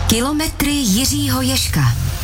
Kilometry Jiřího Ježka.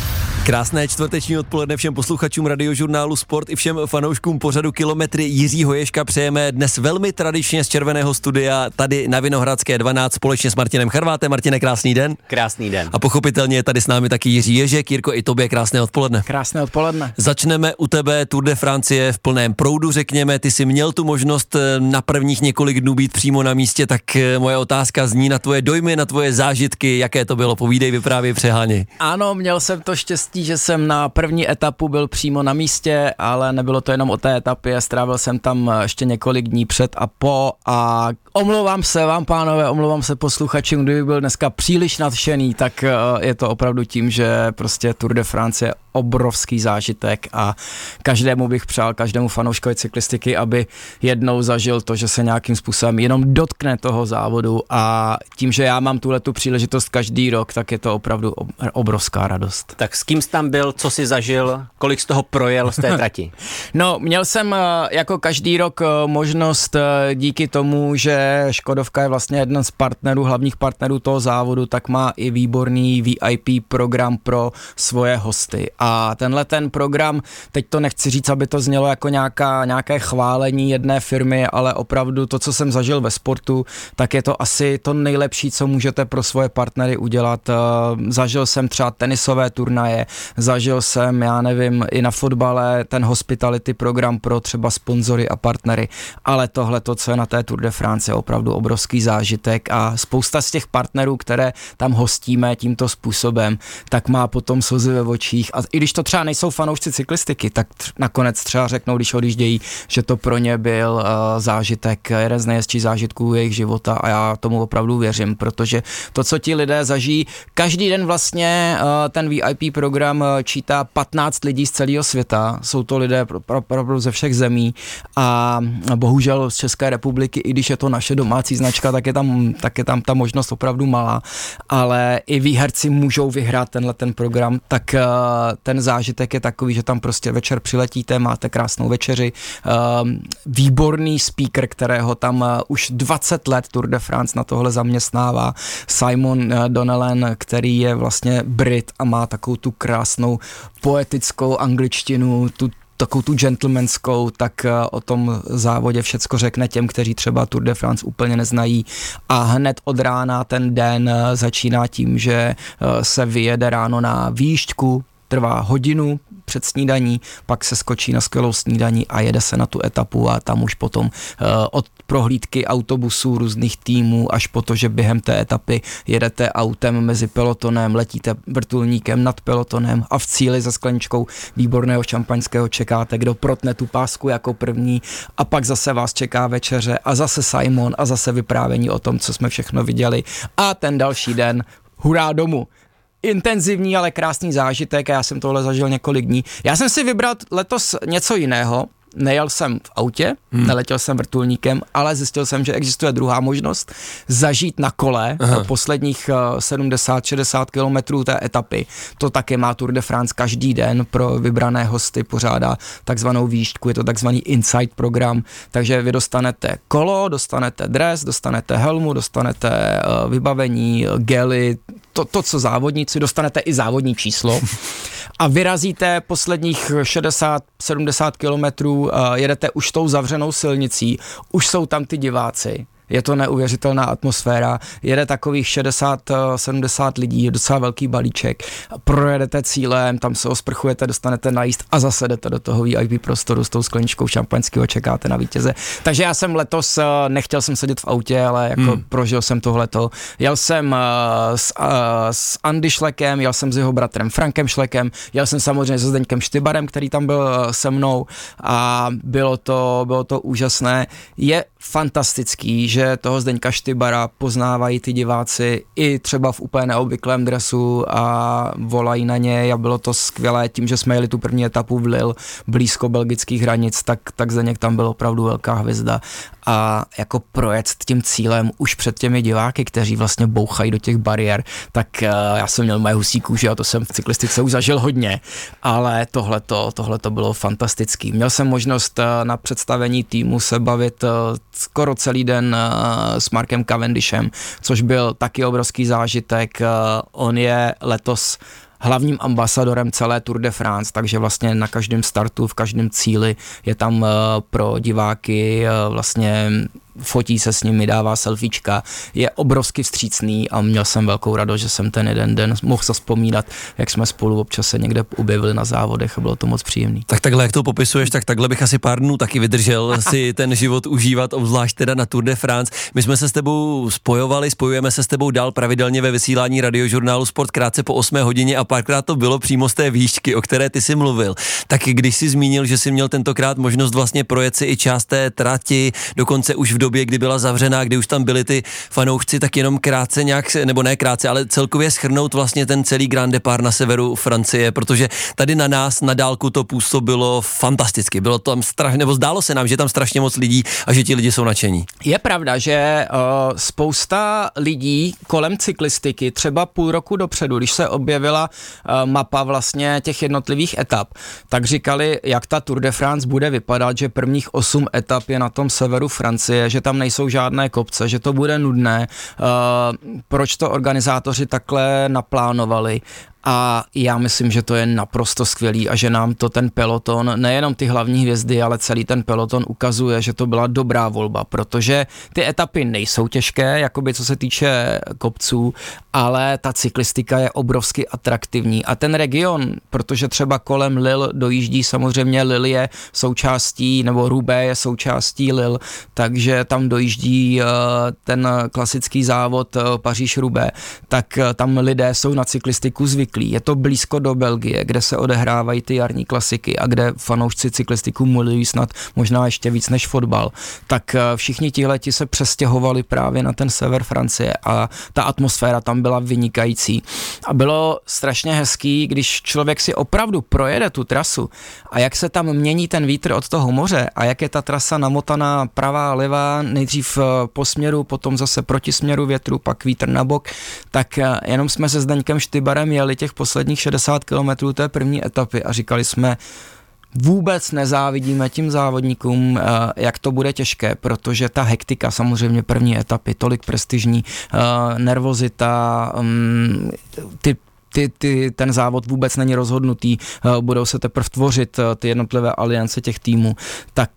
Krásné čtvrteční odpoledne všem posluchačům radiožurnálu Sport i všem fanouškům pořadu Kilometry Jiřího Ježka přejeme dnes velmi tradičně z Červeného studia tady na Vinohradské 12 společně s Martinem Charvátem. Martine, krásný den. Krásný den. A pochopitelně je tady s námi taky Jiří Ježek. Jirko, i tobě krásné odpoledne. Krásné odpoledne. Začneme u tebe Tour de France v plném proudu, řekněme. Ty jsi měl tu možnost na prvních několik dnů být přímo na místě, tak moje otázka zní na tvoje dojmy, na tvoje zážitky, jaké to bylo. Povídej, vyprávěj, přeháněj. Ano, měl jsem to štěstí, že jsem na první etapu byl přímo na místě, ale nebylo to jenom o té etapě, strávil jsem tam ještě několik dní před a po a omlouvám se vám, pánové, omlouvám se posluchačům, kdyby byl dneska příliš nadšený, tak je to opravdu tím, že prostě Tour de France je obrovský zážitek a každému bych přál, každému fanouškovi cyklistiky, aby jednou zažil to, že se nějakým způsobem jenom dotkne toho závodu, a tím, že já mám tuhletu příležitost každý rok, tak je to opravdu obrovská radost. Tak s kým jsi tam byl, co jsi zažil, kolik z toho projel z té trati? No, měl jsem jako každý rok možnost díky tomu, že Škodovka je vlastně jeden z partnerů, hlavních partnerů toho závodu, tak má i výborný VIP program pro svoje hosty. A tenhle ten program, teď to nechci říct, aby to znělo jako nějaké chválení jedné firmy, ale opravdu to, co jsem zažil ve sportu, tak je to asi to nejlepší, co můžete pro svoje partnery udělat. Zažil jsem třeba tenisové turnaje, zažil jsem, já nevím, i na fotbale ten hospitality program pro třeba sponzory a partnery, ale tohle, to, co je na té Tour de France, je opravdu obrovský zážitek a spousta z těch partnerů, které tam hostíme tímto způsobem, tak má potom slzy ve očích, a i když to třeba nejsou fanoušci cyklistiky, tak nakonec třeba řeknou, když odjíždějí, že to pro ně byl zážitek, jeden z nejhezčích zážitků jejich života, a já tomu opravdu věřím, protože to, co ti lidé zažijí, každý den vlastně ten VIP program čítá 15 lidí z celého světa, jsou to lidé opravdu ze všech zemí a bohužel z České republiky, i když je to naše domácí značka, tak je tam ta možnost opravdu malá, ale i výherci můžou vyhrát tenhle ten program, tak ten zážitek je takový, že tam prostě večer přiletíte, máte krásnou večeři, výborný speaker, kterého tam už 20 let Tour de France na tohle zaměstnává, Simon Donnellan, který je vlastně Brit a má takovou tu krásnou poetickou angličtinu, takovou tu gentlemanskou, tak o tom závodě všecko řekne těm, kteří třeba Tour de France úplně neznají, a hned od rána ten den začíná tím, že se vyjede ráno na výjížďku, trvá hodinu před snídaní, pak se skočí na skvělou snídaní a jede se na tu etapu, a tam už potom od prohlídky autobusů různých týmů až po to, že během té etapy jedete autem mezi pelotonem, letíte vrtulníkem nad pelotonem a v cíli za skleničkou výborného šampaňského čekáte, kdo protne tu pásku jako první, a pak zase vás čeká večeře a zase Simon a zase vyprávění o tom, co jsme všechno viděli, a ten další den hurá domů. Intenzivní, ale krásný zážitek, a já jsem tohle zažil několik dní. Já jsem si vybral letos něco jiného. Nejel jsem v autě, neletěl jsem vrtulníkem, ale zjistil jsem, že existuje druhá možnost zažít na kole posledních 70-60 kilometrů té etapy. To také má Tour de France každý den, pro vybrané hosty pořádá takzvanou výjížďku, je to takzvaný inside program, takže vy dostanete kolo, dostanete dres, dostanete helmu, dostanete vybavení, gely, to, co závodníci, dostanete i závodní číslo a vyrazíte posledních 60-70 kilometrů, jedete už tou zavřenou silnicí, už jsou tam ty diváci. Je to neuvěřitelná atmosféra, jede takových 60-70 lidí, je docela velký balíček, projedete cílem, tam se osprchujete, dostanete najíst a zase jdete do toho VIP prostoru s tou skleničkou šampaňského, čekáte na vítěze. Takže já jsem letos, nechtěl jsem sedět v autě, ale jako prožil jsem tohleto. Jel jsem s Andy Šlekem, jel jsem s jeho bratrem Frankem Šlekem, jel jsem samozřejmě se Zdeňkem Štybarem, který tam byl se mnou, a bylo to úžasné. Je fantastický, že toho Zdeňka Štybara poznávají ty diváci i třeba v úplně neobvyklém dresu a volají na něj, a bylo to skvělé tím, že jsme jeli tu první etapu v Lille, blízko belgických hranic, tak Zdeněk tam byl opravdu velká hvězda, a jako projet tím cílem už před těmi diváky, kteří vlastně bouchají do těch bariér, tak já jsem měl moje husí kůži a to jsem v cyklistice už zažil hodně, ale tohleto bylo fantastický. Měl jsem možnost na představení týmu se bavit skoro celý den s Markem Cavendishem, což byl taky obrovský zážitek. On je letos hlavním ambasadorem celé Tour de France, takže vlastně na každém startu, v každém cíli je tam pro diváky vlastně fotí se s nimi, dává selfiečka, je obrovsky vstřícný a měl jsem velkou radost, že jsem ten jeden den mohl zavzpomínat, jak jsme spolu občas se někde objevili na závodech a bylo to moc příjemný. Tak takhle, jak to popisuješ, tak takhle bych asi pár dnů taky vydržel si ten život užívat, obzvlášť teda na Tour de France. My jsme se s tebou spojujeme se s tebou dál pravidelně ve vysílání Radiožurnálu Sport krátce po 8 hodině a párkrát to bylo přímo z té výšky, o které ty jsi mluvil. Tak když jsi zmínil, že jsi měl tentokrát možnost vlastně projet si i část té trati, dokonce už v době, kdy byla zavřená, kdy už tam byli ty fanoušci, tak jenom krátce nějak, nebo ne krátce, ale celkově shrnout vlastně ten celý Grand Départ na severu Francie, protože tady na nás na dálku to působilo fantasticky. Bylo tam nebo zdálo se nám, že tam strašně moc lidí a že ti lidi jsou nadšení. Je pravda, že spousta lidí kolem cyklistiky, třeba půl roku dopředu, když se objevila mapa vlastně těch jednotlivých etap, tak říkali, jak ta Tour de France bude vypadat, že prvních 8 etap je na tom severu Francie, že tam nejsou žádné kopce, že to bude nudné, proč to organizátoři takhle naplánovali. A já myslím, že to je naprosto skvělý a že nám to ten peloton, nejenom ty hlavní hvězdy, ale celý ten peloton ukazuje, že to byla dobrá volba, protože ty etapy nejsou těžké, jakoby co se týče kopců, ale ta cyklistika je obrovsky atraktivní a ten region, protože třeba kolem Lille dojíždí, samozřejmě Lille je součástí, nebo Roubaix je součástí Lille, takže tam dojíždí ten klasický závod Paříž-Roubaix, tak tam lidé jsou na cyklistiku zvyklí. Je to blízko do Belgie, kde se odehrávají ty jarní klasiky a kde fanoušci cyklistiku milují snad možná ještě víc než fotbal. Tak všichni tihleti se přestěhovali právě na ten sever Francie a ta atmosféra tam byla vynikající. A bylo strašně hezký, když člověk si opravdu projede tu trasu a jak se tam mění ten vítr od toho moře a jak je ta trasa namotaná pravá, levá, nejdřív po směru, potom zase proti směru větru, pak vítr na bok, tak jenom jsme se Zdeňkem Štybarem jeli těch posledních 60 kilometrů té první etapy a říkali jsme, vůbec nezávidíme tím závodníkům, jak to bude těžké, protože ta hektika, samozřejmě první etapy, tolik prestižní, nervozita, ten závod vůbec není rozhodnutý, budou se teprve tvořit ty jednotlivé aliance těch týmů, tak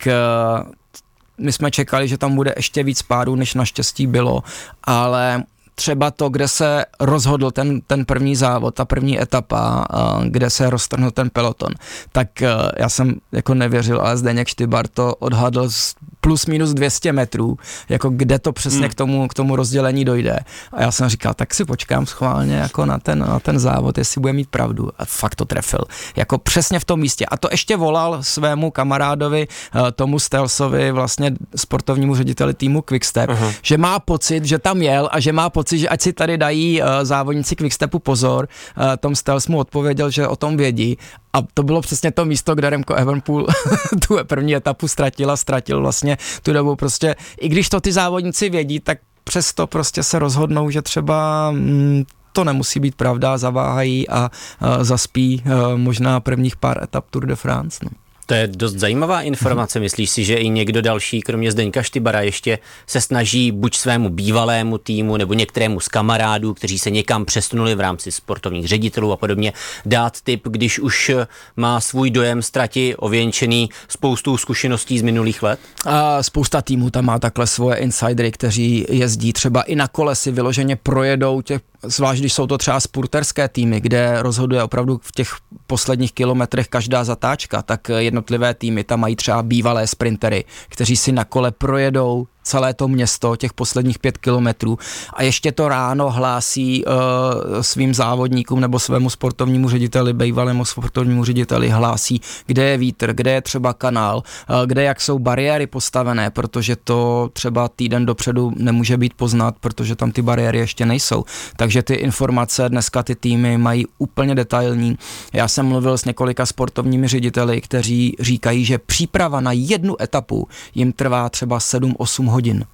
my jsme čekali, že tam bude ještě víc párů, než naštěstí bylo, ale třeba to, kde se rozhodl ten první závod, ta první etapa, kde se roztrhnul ten peloton, tak já jsem jako nevěřil, ale Zdeněk Štybar to odhadl plus minus 200 metrů, jako kde to přesně k tomu rozdělení dojde. A já jsem říkal, tak si počkám schválně jako na ten závod, jestli bude mít pravdu. A fakt to trefil. Jako přesně v tom místě. A to ještě volal svému kamarádovi Tomu Stelsovi, vlastně sportovnímu řediteli týmu Quickstep, že má pocit, že tam jel a že má pocit, že ať si tady dají závodníci Quickstepu pozor. Tom Stels mu odpověděl, že o tom vědí. A to bylo přesně to místo, kde Remco Evenepoel tu první etapu ztratil vlastně tu dobu prostě, i když to ty závodníci vědí, tak přesto prostě se rozhodnou, že třeba to nemusí být pravda, zaváhají a zaspí možná prvních pár etap Tour de France. No. To je dost zajímavá informace. Myslíš si, že i někdo další, kromě Zdeňka Štybara, ještě se snaží buď svému bývalému týmu nebo některému z kamarádů, kteří se někam přesunuli v rámci sportovních ředitelů a podobně, dát tip, když už má svůj dojem z trati ověnčený spoustou zkušeností z minulých let? A spousta týmů tam má takhle svoje insidery, kteří jezdí třeba i na kole si vyloženě projedou zvlášť když jsou to třeba spurterské týmy, kde rozhoduje opravdu v těch posledních kilometrech každá zatáčka, tak jednotlivé týmy tam mají třeba bývalé sprintery, kteří si na kole projedou celé to město, těch posledních 5 kilometrů a ještě to ráno hlásí svým závodníkům nebo svému sportovnímu řediteli, bývalému sportovnímu řediteli hlásí, kde je vítr, kde je třeba kanál, kde jak jsou bariéry postavené, protože to třeba týden dopředu nemůže být poznat, protože tam ty bariéry ještě nejsou. Takže ty informace dneska ty týmy mají úplně detailní. Já jsem mluvil s několika sportovními řediteli, kteří říkají, že příprava na jednu etapu jim trvá třeba 7-8 hodin.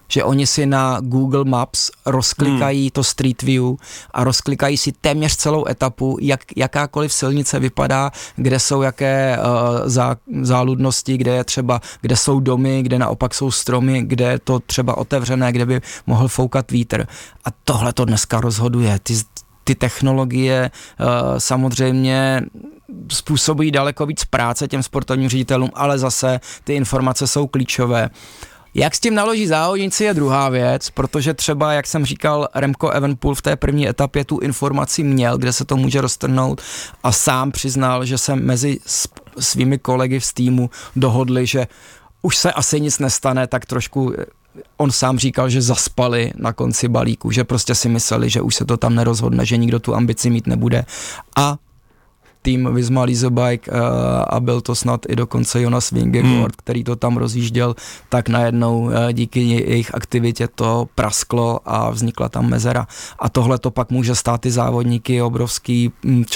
že oni si na Google Maps rozklikají to Street View a rozklikají si téměř celou etapu, jakákoliv silnice vypadá, kde jsou jaké záludnosti, kde jsou domy, kde naopak jsou stromy, kde je to třeba otevřené, kde by mohl foukat vítr. A tohle to dneska rozhoduje. Ty technologie samozřejmě způsobují daleko víc práce těm sportovním ředitelům, ale zase ty informace jsou klíčové. Jak s tím naloží závodníci je druhá věc, protože třeba, jak jsem říkal, Remco Evenepoel v té první etapě tu informaci měl, kde se to může roztrhnout a sám přiznal, že se mezi svými kolegy z týmu dohodli, že už se asi nic nestane, tak trošku on sám říkal, že zaspali na konci balíku, že prostě si mysleli, že už se to tam nerozhodne, že nikdo tu ambici mít nebude a tým Visma Lease Bike a byl to snad i dokonce Jonas Vingegaard, který to tam rozjížděl, tak najednou díky jejich aktivitě to prasklo a vznikla tam mezera. A tohle to pak může stát ty závodníky obrovský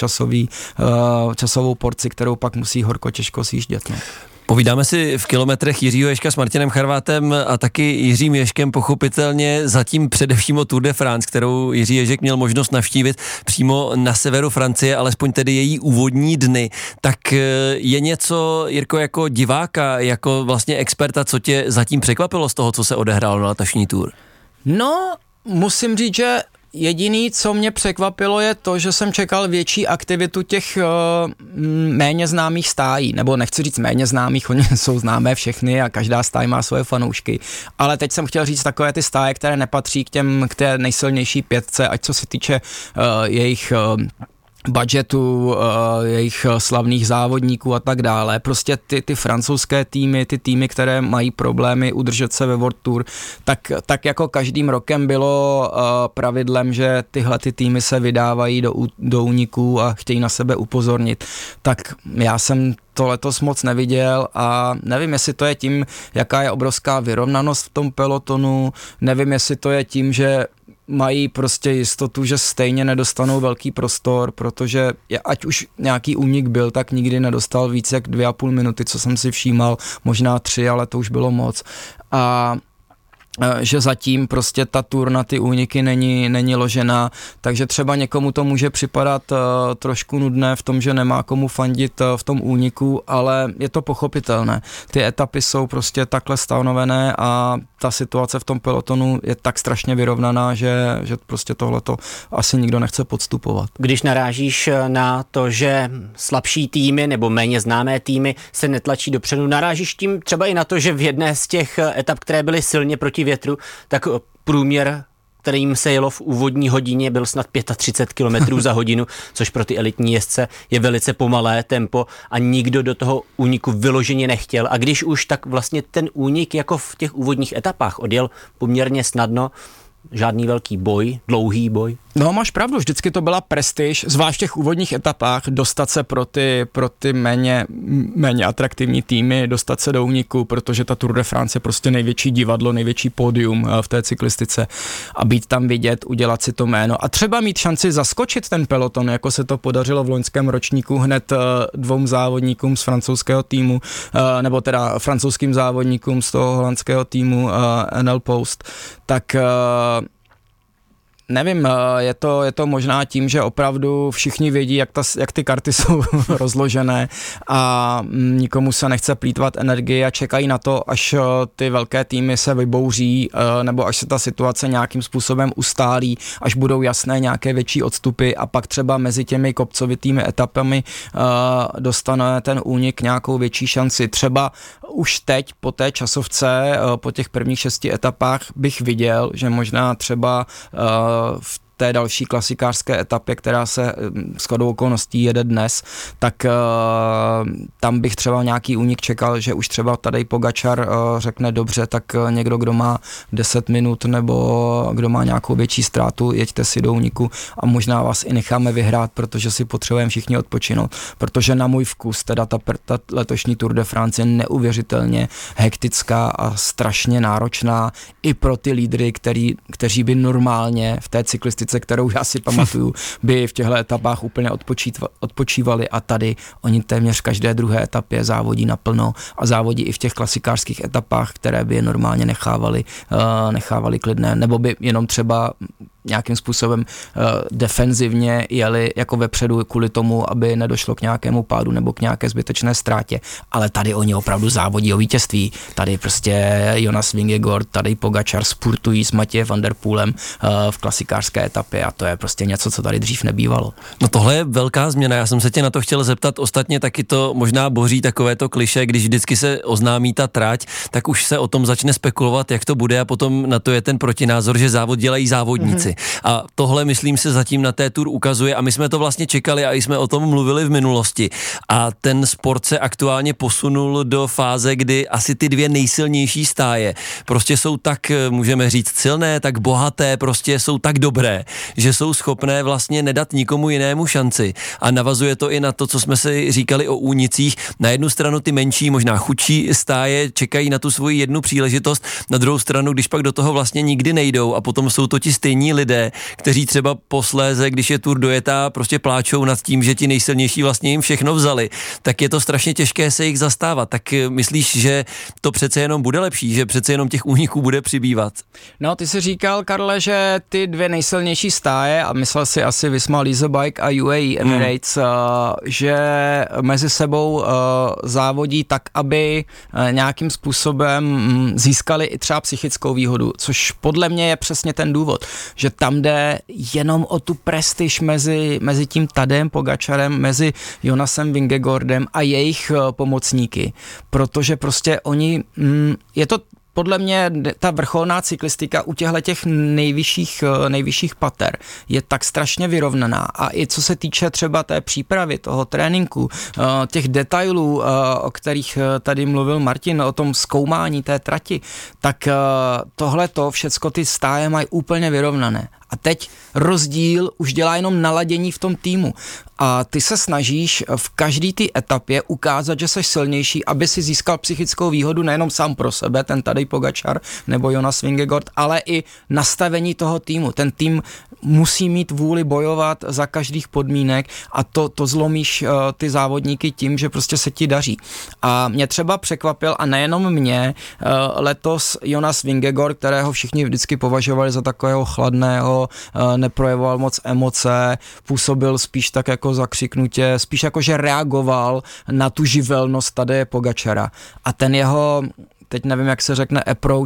časovou porci, kterou pak musí horko těžko sjíždět. No. Povídáme si v kilometrech Jiřího Ježka s Martinem Charvátem a taky Jiřím Ježkem pochopitelně zatím především o Tour de France, kterou Jiří Ježek měl možnost navštívit přímo na severu Francie, alespoň tedy její úvodní dny. Tak je něco, Jirko, jako diváka, jako vlastně experta, co tě zatím překvapilo z toho, co se odehrálo na letošní Tour? No, musím říct, že jediný, co mě překvapilo, je to, že jsem čekal větší aktivitu těch méně známých stájí, nebo nechci říct méně známých, oni jsou známé všechny a každá stáj má svoje fanoušky, ale teď jsem chtěl říct takové ty stáje, které nepatří k té nejsilnější pětce, ať co se týče jejich budgetu, jejich slavných závodníků a tak dále. Prostě ty francouzské týmy, ty týmy, které mají problémy udržet se ve World Tour, tak jako každým rokem bylo pravidlem, že tyhle ty týmy se vydávají do úniků a chtějí na sebe upozornit. Tak já jsem to letos moc neviděl a nevím, jestli to je tím, jaká je obrovská vyrovnanost v tom pelotonu, nevím, jestli to je tím, že mají prostě jistotu, že stejně nedostanou velký prostor, protože ať už nějaký únik byl, tak nikdy nedostal víc jak 2,5 minuty, co jsem si všímal, možná 3, ale to už bylo moc. A že zatím prostě ta Tour na ty úniky není ložená, takže třeba někomu to může připadat trošku nudné v tom, že nemá komu fandit v tom úniku, ale je to pochopitelné. Ty etapy jsou prostě takhle stanovené a ta situace v tom pelotonu je tak strašně vyrovnaná, že prostě tohleto asi nikdo nechce podstupovat. Když narážíš na to, že slabší týmy nebo méně známé týmy se netlačí dopředu, narážíš tím třeba i na to, že v jedné z těch etap, které byly silně proti větru, tak průměr, kterým se jelo v úvodní hodině, byl snad 35 km za hodinu, což pro ty elitní jezdce je velice pomalé tempo a nikdo do toho úniku vyloženě nechtěl. A když už, tak vlastně ten únik jako v těch úvodních etapách odjel poměrně snadno, žádný velký boj, dlouhý boj. No, máš pravdu, vždycky to byla prestiž, zvlášť v těch úvodních etapách, dostat se pro ty méně atraktivní týmy, dostat se do úniku, protože ta Tour de France je prostě největší divadlo, největší pódium v té cyklistice a být tam vidět, udělat si to jméno a třeba mít šanci zaskočit ten peloton, jako se to podařilo v loňském ročníku hned 2 závodníkům z francouzského týmu, nebo teda francouzským závodníkům z toho holandského týmu NL Post, tak nevím, je to možná tím, že opravdu všichni vědí, jak ty karty jsou rozložené a nikomu se nechce plýtvat energii a čekají na to, až ty velké týmy se vybouří nebo až se ta situace nějakým způsobem ustálí, až budou jasné nějaké větší odstupy a pak třeba mezi těmi kopcovitými etapami dostane ten únik nějakou větší šanci. Třeba už teď po té časovce, po těch prvních 6 etapách bych viděl, že možná třeba v té další klasikářské etapě, která se shodou okolností jede dnes, tak tam bych třeba nějaký únik čekal, že už třeba Tadej Pogačar řekne dobře, tak někdo, kdo má 10 minut nebo kdo má nějakou větší ztrátu, jeďte si do úniku a možná vás i necháme vyhrát, protože si potřebujeme všichni odpočinout. Protože na můj vkus teda ta letošní Tour de France je neuvěřitelně hektická a strašně náročná i pro ty lídry, kteří by normálně v té cyklistice generace, kterou já si pamatuju, by v těchto etapách úplně odpočívali a tady oni téměř v každé druhé etapě závodí naplno a závodí i v těch klasikářských etapách, které by je normálně nechávali klidné, nebo by jenom třeba nějakým způsobem defenzivně jeli jako vepředu kvůli tomu, aby nedošlo k nějakému pádu nebo k nějaké zbytečné ztrátě. Ale tady oni opravdu závodí o vítězství. Tady prostě Jonas Vingegaard, tady Pogačar spurtují s Matějem van der Poelem v klasikářské etapě a to je prostě něco, co tady dřív nebývalo. No tohle je velká změna, já jsem se tě na to chtěl zeptat, ostatně taky to možná boří takovéto klišé, když vždycky se oznámí ta trať, tak už se o tom začne spekulovat, jak to bude a potom na to je ten protinázor, že závod dělají závodníci. A tohle, myslím, se zatím na té Tour ukazuje a my jsme to vlastně čekali a i jsme o tom mluvili v minulosti. A ten sport se aktuálně posunul do fáze, kdy asi ty dvě nejsilnější stáje prostě jsou tak, můžeme říct, silné, tak bohaté, prostě jsou tak dobré, že jsou schopné vlastně nedat nikomu jinému šanci. A navazuje to i na to, co jsme si říkali o únicích. Na jednu stranu ty menší, možná chudší stáje čekají na tu svoji jednu příležitost, na druhou stranu, když pak do toho vlastně nikdy nejdou a potom jsou to ti stejní lidé, kteří třeba posléze, když je Tour dojetá, prostě pláčou nad tím, že ti nejsilnější vlastně jim všechno vzali, tak je to strašně těžké se jich zastávat. Tak myslíš, že to přece jenom bude lepší, že přece jenom těch úniků bude přibývat? No, ty jsi říkal, Karle, že ty dvě nejsilnější stáje, a myslel si asi Visma Lease Bike a UAE Emirates, že mezi sebou závodí tak, aby nějakým způsobem získali i třeba psychickou výhodu, což podle mě je přesně ten důvod, že tam jde jenom o tu prestiž mezi tím Tadem Pogačarem, mezi Jonasem Vingegaardem a jejich pomocníky, protože prostě oni, je to podle mě ta vrcholná cyklistika u těch nejvyšších pater je tak strašně vyrovnaná a i co se týče třeba té přípravy, toho tréninku, těch detailů, o kterých tady mluvil Martin, o tom zkoumání té trati, tak tohleto všecko ty stáje mají úplně vyrovnané. A teď rozdíl už dělá jenom naladění v tom týmu. A ty se snažíš v každé té etapě ukázat, že jsi silnější, aby si získal psychickou výhodu nejenom sám pro sebe, ten Tadej Pogačar nebo Jonas Vingegaard, ale i nastavení toho týmu. Ten tým musí mít vůli bojovat za každých podmínek a to zlomíš ty závodníky tím, že prostě se ti daří. A mě třeba překvapil, a nejenom mě, letos Jonas Vingegaard, kterého všichni vždycky považovali za takového chladného, neprojevoval moc emoce, působil spíš tak jako zakřiknutě, spíš jako, že reagoval na tu živelnost Tadeje Pogačara. A ten jeho, teď nevím, jak se řekne, approach,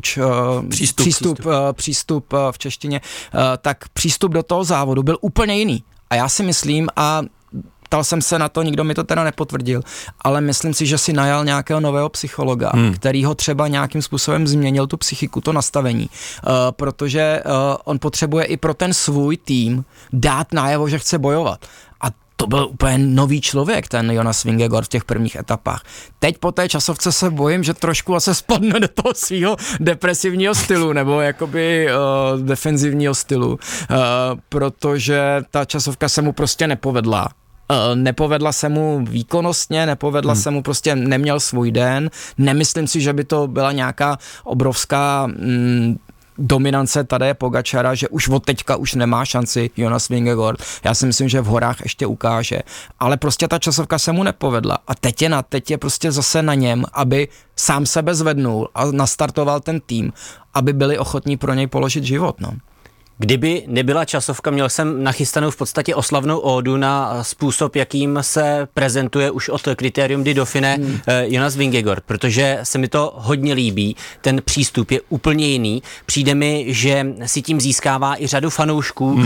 přístup v češtině, tak přístup do toho závodu byl úplně jiný. A já si myslím, a ptal jsem se na to, nikdo mi to teda nepotvrdil, ale myslím si, že si najal nějakého nového psychologa, který ho třeba nějakým způsobem změnil tu psychiku, to nastavení, protože on potřebuje i pro ten svůj tým dát najevo, že chce bojovat. A to byl úplně nový člověk, ten Jonas Vingegaard v těch prvních etapách. Teď po té časovce se bojím, že trošku se spadne do toho svého depresivního stylu, nebo jakoby defenzivního stylu, protože ta časovka se mu prostě nepovedla. Nepovedla se mu výkonnostně, nepovedla se mu, prostě neměl svůj den. Nemyslím si, že by to byla nějaká obrovská dominance Tadeje Pogačara, že už od teďka už nemá šanci Jonas Vingegaard. Já si myslím, že v horách ještě ukáže. Ale prostě ta časovka se mu nepovedla. A teď je prostě zase na něm, aby sám sebe zvednul a nastartoval ten tým, aby byli ochotní pro něj položit život, no. Kdyby nebyla časovka, měl jsem nachystanou v podstatě oslavnou ódu na způsob, jakým se prezentuje už od Criterium di Dauphiné Jonas Vingegaard, protože se mi to hodně líbí, ten přístup je úplně jiný. Přijde mi, že si tím získává i řadu fanoušků,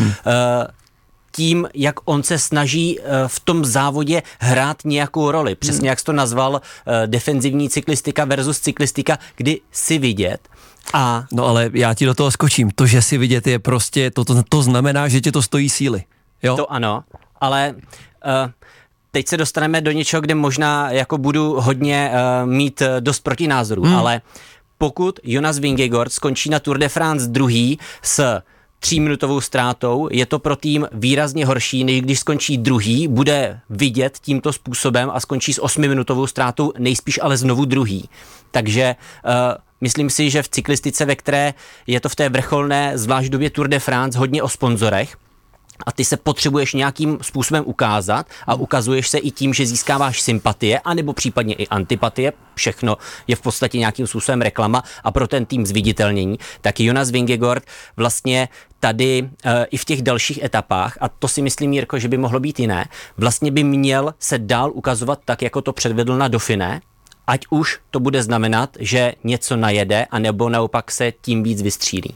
tím, jak on se snaží v tom závodě hrát nějakou roli. Přesně jak jsi to nazval, defenzivní cyklistika versus cyklistika, kdy si vidět. No ale já ti do toho skočím. To, že si vidět, je prostě, to znamená, že tě to stojí síly. Jo? To ano, ale teď se dostaneme do něčeho, kde možná jako budu hodně mít dost protinázorů, ale pokud Jonas Vingegaard skončí na Tour de France druhý s 3minutovou ztrátou, je to pro tým výrazně horší, než když skončí druhý, bude vidět tímto způsobem a skončí s 8minutovou ztrátou, nejspíš ale znovu druhý. Takže myslím si, že v cyklistice, ve které je to v té vrcholné, zvlášť době Tour de France, hodně o sponzorech, a ty se potřebuješ nějakým způsobem ukázat a ukazuješ se i tím, že získáváš sympatie, anebo případně i antipatie, všechno je v podstatě nějakým způsobem reklama a pro ten tým zviditelnění, tak Jonas Vingegaard vlastně tady i v těch dalších etapách, a to si myslím, Jirko, že by mohlo být jiné, vlastně by měl se dál ukazovat tak, jako to předvedl na Dauphiné, ať už to bude znamenat, že něco najede, anebo naopak se tím víc vystřílí.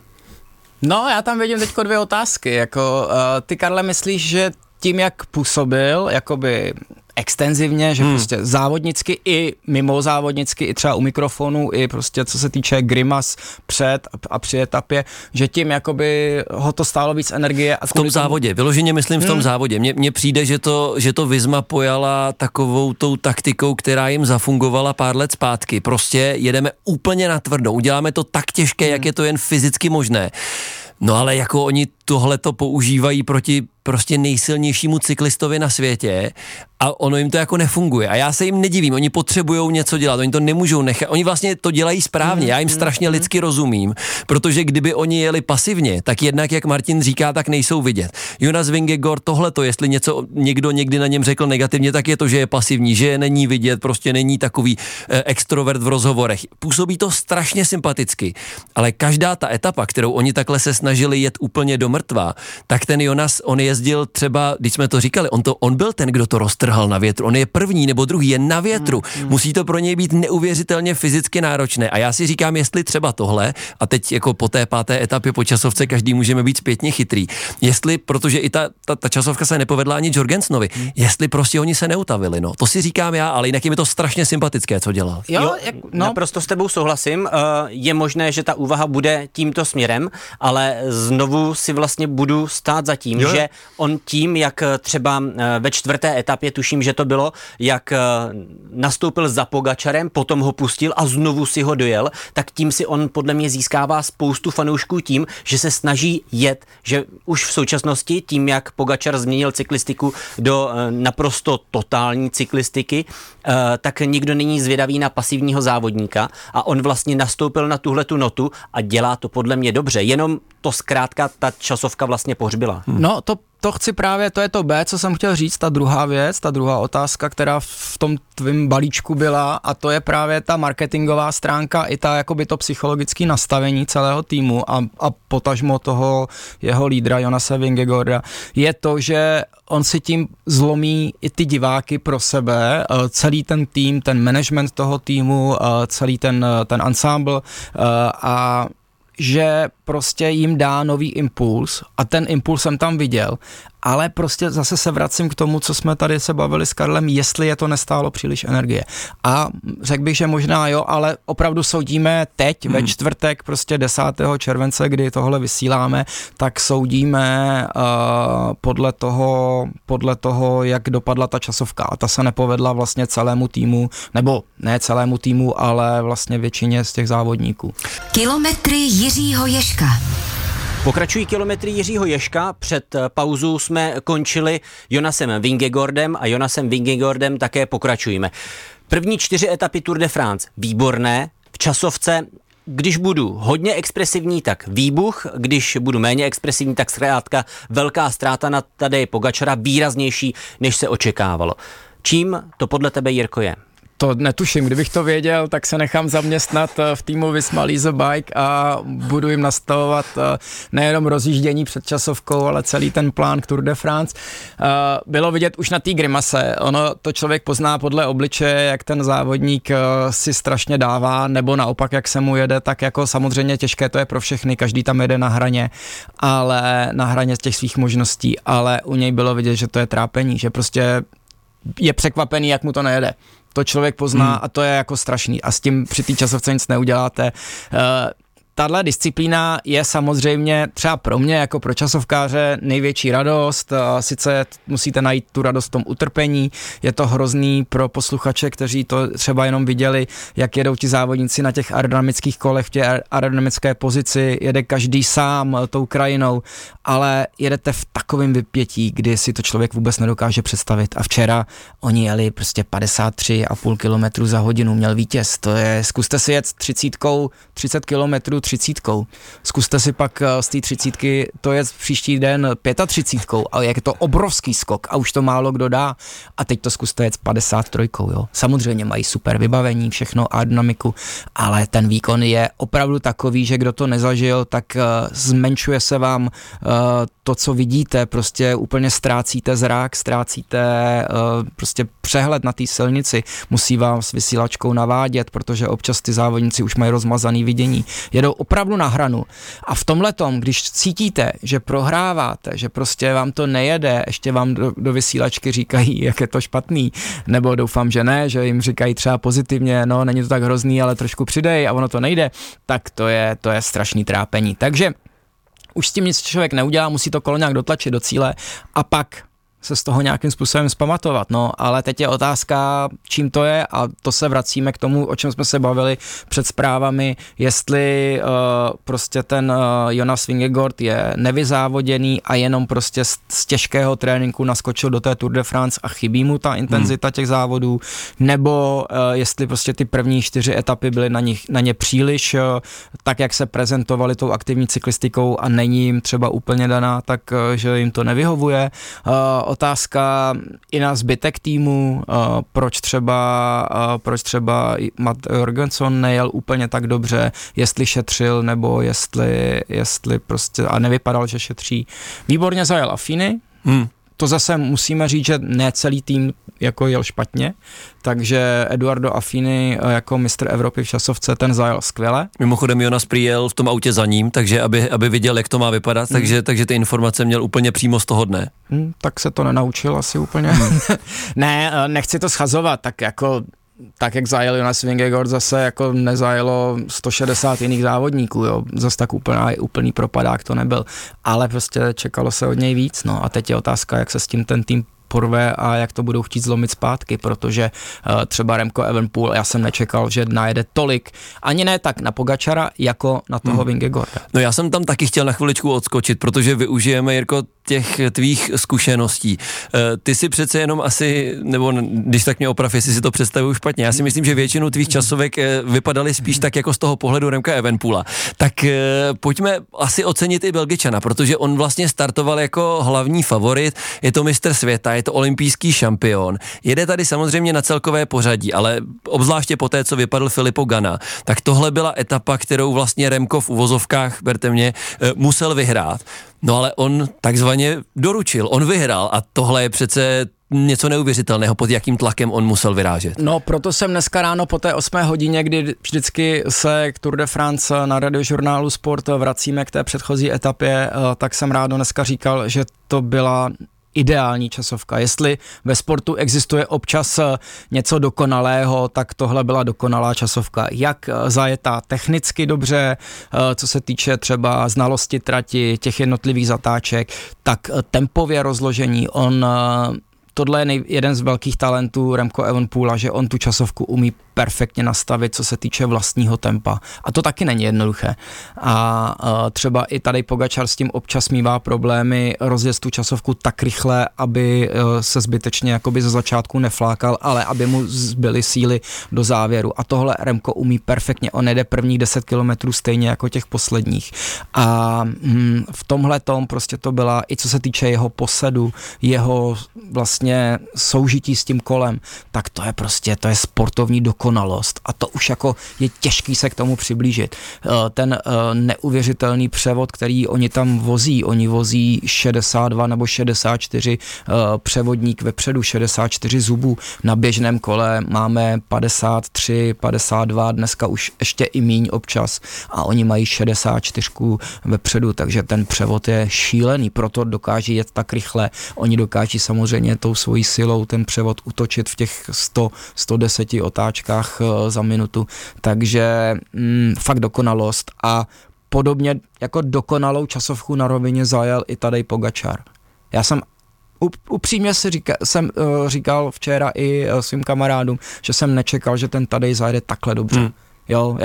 No, já tam vidím teďko 2 otázky. Ty, Karle, myslíš, že tím, jak působil, jakoby extenzivně, že prostě závodnicky i mimo závodnicky, i třeba u mikrofonu, i prostě co se týče grimas před a při etapě, že tím jakoby ho to stálo víc energie. A v tom závodě, vyloženě myslím v tom závodě. Mně přijde, že to Visma pojala takovou tou taktikou, která jim zafungovala pár let zpátky. Prostě jedeme úplně natvrdo, uděláme to tak těžké, jak je to jen fyzicky možné. No ale jako oni tohleto používají proti prostě nejsilnějšímu cyklistovi na světě a ono jim to jako nefunguje. A já se jim nedivím, oni potřebujou něco dělat, oni to nemůžou nechat, oni vlastně to dělají správně, já jim strašně lidsky rozumím, protože kdyby oni jeli pasivně, tak jednak, jak Martin říká, tak nejsou vidět. Jonas Vingegaard tohleto, jestli něco někdo někdy na něm řekl negativně, tak je to, že je pasivní, že je není vidět, prostě není takový extrovert v rozhovorech. Působí to strašně sympaticky, ale každá ta etapa, kterou oni takhle se snažili jet úplně do mrtva, tak ten Jonas, on jezdil třeba, když jsme to říkali, on byl ten, kdo to roztrhal na větru. On je první nebo druhý, je na větru. Musí to pro něj být neuvěřitelně fyzicky náročné. A já si říkám, jestli třeba tohle, a teď jako po té 5. etapě po časovce každý můžeme být zpětně chytrý. Jestli, protože i ta časovka se nepovedla ani Jorgensenovi, jestli prostě oni se neutavili, no. To si říkám já, ale jinak je mi to strašně sympatické, co dělal. Jo, naprosto s tebou souhlasím. Je možné, že ta úvaha bude tímto směrem, ale znovu si vlastně budu stát za tím, že on tím, jak třeba ve 4. etapě, tuším, že to bylo, jak nastoupil za Pogačarem, potom ho pustil a znovu si ho dojel, tak tím si on podle mě získává spoustu fanoušků tím, že se snaží jet, že už v současnosti tím, jak Pogačar změnil cyklistiku do naprosto totální cyklistiky, tak nikdo není zvědavý na pasivního závodníka a on vlastně nastoupil na tuhletu notu a dělá to podle mě dobře, jenom to zkrátka ta časovka vlastně pohřbila. No, to chci právě, to je to B, co jsem chtěl říct, ta druhá věc, ta druhá otázka, která v tom tvým balíčku byla, a to je právě ta marketingová stránka i ta jakoby to psychologické nastavení celého týmu a potažmo toho jeho lídra Jonase Vingegaarda je to, že on si tím zlomí i ty diváky pro sebe, celý ten tým, ten management toho týmu, celý ten ensemble a že prostě jim dá nový impuls a ten impuls jsem tam viděl, ale prostě zase se vracím k tomu, co jsme tady se bavili s Karlem, jestli je to nestálo příliš energie. A řekl bych, že možná jo, ale opravdu soudíme teď ve čtvrtek, prostě 10. července, kdy tohle vysíláme, tak soudíme podle toho, jak dopadla ta časovka. A ta se nepovedla vlastně celému týmu, nebo ne celému týmu, ale vlastně většině z těch závodníků. Kilometry Jiřího Ježka. Pokračují kilometry Jiřího Ježka, před pauzou jsme končili Jonasem Vingegaardem a Jonasem Vingegaardem také pokračujeme. První 4 etapy Tour de France, výborné, v časovce, když budu hodně expresivní, tak výbuch, když budu méně expresivní, tak zkrátka velká ztráta na Tadeje Pogačara, výraznější, než se očekávalo. Čím to podle tebe, Jirko, je? To netuším, kdybych to věděl, tak se nechám zaměstnat v týmu Visma Lease Bike a budu jim nastavovat nejenom rozjíždění před časovkou, ale celý ten plán k Tour de France. Bylo vidět už na té grimase, ono to člověk pozná podle obličeje, jak ten závodník si strašně dává, nebo naopak, jak se mu jede, tak jako samozřejmě těžké to je pro všechny, každý tam jede na hraně, ale na hraně těch svých možností, ale u něj bylo vidět, že to je trápení, že prostě je překvapený, jak mu to nejede. To člověk pozná a to je jako strašný a s tím při té časovce nic neuděláte. Tahle disciplína je samozřejmě třeba pro mě jako pro časovkáře největší radost, sice musíte najít tu radost v tom utrpení, je to hrozný pro posluchače, kteří to třeba jenom viděli, jak jedou ti závodníci na těch aerodynamických kolech v té aerodynamické pozici, jede každý sám tou krajinou, ale jedete v takovém vypětí, kdy si to člověk vůbec nedokáže představit a včera oni jeli prostě 53,5 km za hodinu, měl vítěz, to je, zkuste si jet s 30 km, 30. Zkuste si pak z té 30, to je příští den 35, ale jak je to obrovský skok a už to málo kdo dá. A teď to zkuste jet s 53, jo. Samozřejmě mají super vybavení, všechno aerodynamiku, ale ten výkon je opravdu takový, že kdo to nezažil, tak zmenšuje se vám to, co vidíte, prostě úplně ztrácíte zrak, ztrácíte prostě přehled na té silnici, musí vám s vysílačkou navádět, protože občas ty závodníci už mají rozmazaný vidění. Jedou opravdu na hranu. A v tomhletom, když cítíte, že prohráváte, že prostě vám to nejede, ještě vám do vysílačky říkají, jak je to špatný, nebo doufám, že ne, že jim říkají třeba pozitivně, no není to tak hrozný, ale trošku přidej a ono to nejde, tak to je strašný trápení. Takže už s tím nic člověk neudělá, musí to kolo nějak dotlačit do cíle a pak se z toho nějakým způsobem zpamatovat, no, ale teď je otázka, čím to je a to se vracíme k tomu, o čem jsme se bavili před zprávami, jestli prostě ten Jonas Vingegaard je nevyzávoděný a jenom prostě z těžkého tréninku naskočil do té Tour de France a chybí mu ta intenzita těch závodů, nebo jestli prostě ty první 4 etapy byly na ně příliš tak, jak se prezentovali tou aktivní cyklistikou a není jim třeba úplně daná, tak že jim to nevyhovuje. Otázka i na zbytek týmu, proč třeba Matt Jorgenson nejel úplně tak dobře, jestli šetřil, nebo jestli prostě, a nevypadal, že šetří. Výborně zajel Affini, to zase musíme říct, že ne celý tým jako jel špatně, takže Eduardo Affini jako mistr Evropy v časovce, ten zajel skvěle. Mimochodem Jonas přijel v tom autě za ním, takže aby viděl, jak to má vypadat, takže ty informace měl úplně přímo z toho dne. Tak se to nenaučil asi úplně. Ne, nechci to schazovat, tak jak zajel Jonas Vingegaard, zase jako nezajelo 160 jiných závodníků, jo, zase tak úplný propadák to nebyl, ale prostě čekalo se od něj víc, no a teď je otázka, jak se s tím ten tým porve a jak to budou chtít zlomit zpátky, protože třeba Remco Evenepoel, já jsem nečekal, že najede tolik, ani ne tak na Pogačara, jako na toho Vingegaarda. No já jsem tam taky chtěl na chviličku odskočit, protože využijeme, Jirko, těch tvých zkušeností. Ty si přece jenom asi, nebo když tak mě oprav, jestli si to představuju špatně, já si myslím, že většinu tvých časovek vypadaly spíš tak jako z toho pohledu Remka Evenepoela. Tak pojďme asi ocenit i Belgičana, protože on vlastně startoval jako hlavní favorit, je to mistr světa, je to olympijský šampion. Jede tady samozřejmě na celkové pořadí, ale obzvláště po té, co vypadl Filippo Ganna, tak tohle byla etapa, kterou vlastně Remko v uvozovkách, berte mě, musel vyhrát. No ale on takzvaně doručil, on vyhrál a tohle je přece něco neuvěřitelného, pod jakým tlakem on musel vyrážet. No, proto jsem dneska ráno po té 8 hodině, kdy vždycky se k Tour de France na radiožurnálu Sport vracíme k té předchozí etapě, tak jsem ráno dneska říkal, že to byla ideální časovka. Jestli ve sportu existuje občas něco dokonalého, tak tohle byla dokonalá časovka. Jak zajetá technicky dobře, co se týče třeba znalosti trati, těch jednotlivých zatáček, tak tempově rozložení. Tohle je jeden z velkých talentů Remco Evenepoela, že on tu časovku umí perfektně nastavit, co se týče vlastního tempa. A to taky není jednoduché. A třeba i tady Pogačar s tím občas mívá problémy rozjet tu časovku tak rychle, aby se zbytečně jakoby ze začátku neflákal, ale aby mu zbyly síly do závěru. A tohle Remco umí perfektně. On jede prvních 10 kilometrů stejně jako těch posledních. A v tomhletom prostě to byla, i co se týče jeho posedu, jeho vlastně soužití s tím kolem, tak to je prostě, to je sportovní dokonalost a to už jako je těžký se k tomu přiblížit. Ten neuvěřitelný převod, který oni tam vozí, oni vozí 62 nebo 64 převodník vepředu, 64 zubů, na běžném kole máme 53, 52, dneska už ještě i míň občas a oni mají 64 vepředu, takže ten převod je šílený, proto dokáží jet tak rychle, oni dokáží samozřejmě tou svojí silou ten převod utočit v těch 110 otáčkách za minutu, takže fakt dokonalost a podobně jako dokonalou časovku na rovině zajel i Tadej Pogačar. Já jsem upřímně jsem říkal včera i svým kamarádům, že jsem nečekal, že ten Tadej zajede takhle dobře. Jo, jako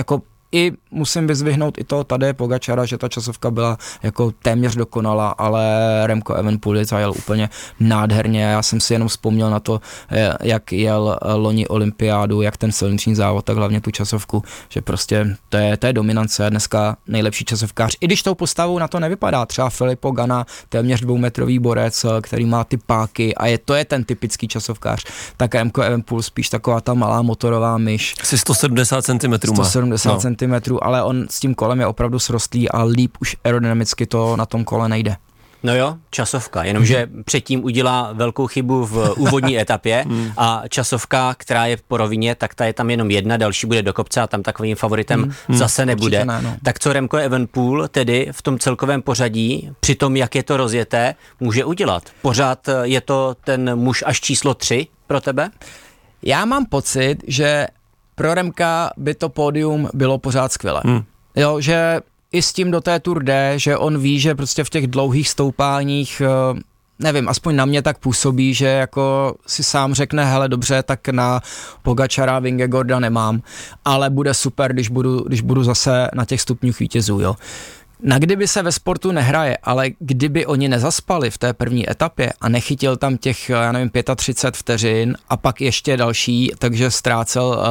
i musím vyzvihnout i toho Tadeje Pogačara, že ta časovka byla jako téměř dokonalá, ale Remco Evenepoel je zajel úplně nádherně. Já jsem si jenom vzpomněl na to, jak jel loni olympiádu, jak ten silniční závod, tak hlavně tu časovku, že prostě to je dominance, dneska nejlepší časovkář. I když tou postavou na to nevypadá, třeba Filippo Ganna, téměř 2metrový borec, který má ty páky a to je ten typický časovkář, tak Remco Evenepoel spíš taková ta malá motorová myš. Asi 170 cm má. 170 cm, ale on s tím kolem je opravdu srostlý a líp už aerodynamicky to na tom kole nejde. No jo, časovka, jenomže předtím udělá velkou chybu v úvodní etapě a časovka, která je po rovině, tak ta je tam jenom jedna, další bude do kopce a tam takovým favoritem zase nebude. Ne, no. Tak co Remco Evenepoel tedy v tom celkovém pořadí, při tom, jak je to rozjeté, může udělat? Pořád je to ten muž až číslo 3 pro tebe? Já mám pocit, že pro Remka by to pódium bylo pořád skvělé. Jo, že i s tím do té Tour jde, že on ví, že prostě v těch dlouhých stoupáních, nevím, aspoň na mě tak působí, že jako si sám řekne, hele dobře, tak na Pogačara, Vingegaarda nemám, ale bude super, když budu zase na těch stupních vítězů, jo. Na kdyby se ve sportu nehraje, ale kdyby oni nezaspali v té první etapě a nechytil tam těch, já nevím, 35 vteřin a pak ještě další, takže ztrácel